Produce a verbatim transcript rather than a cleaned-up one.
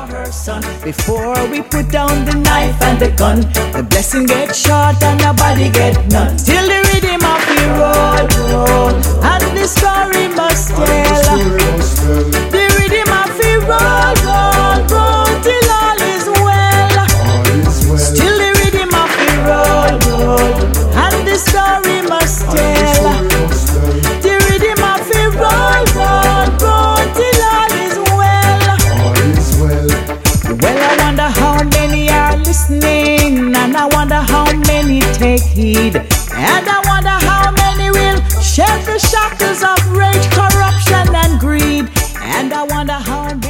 her son. Before we put down the knife and the gun, the blessing get short and nobody get none. Till the rhythm of the road, road, and the story must tell. The rhythm of the road, road, road, till all is well. Still the rhythm of the road, road, and the story must tell. The rhythm of the road, road, road, till all is well. Well, I wonder how many are listening, and I wonder how many take heed, and I wonder how many will shed the shackles of rage, corruption, and greed, and I wonder how